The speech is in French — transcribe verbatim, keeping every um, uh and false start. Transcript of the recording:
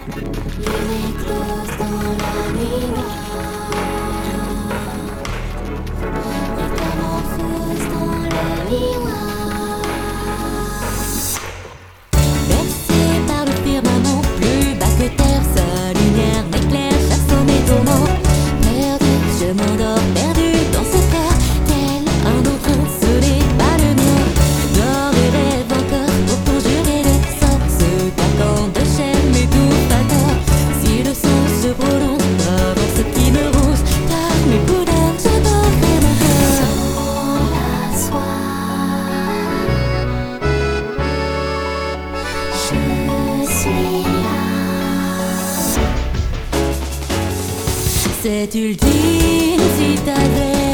Lunes closes dans la nuit noire, métamorphose dans le miroir. Bercé par le firmament, plus bas que terre, sa lumière m'éclaire, chasse au mes tourments. Perdu, je m'endors, perdu dans ce terre, tel un autre insolé, pas le mien. Dors et rêve encore pour conjurer le sort, ce carcan de chair m'étouffe à tort. Si le sang se prolonge, avant ce qui me ronge, car mes couleurs, je t'offre mon cœur. Sans la soie, je suis là. Cette ultime citadelle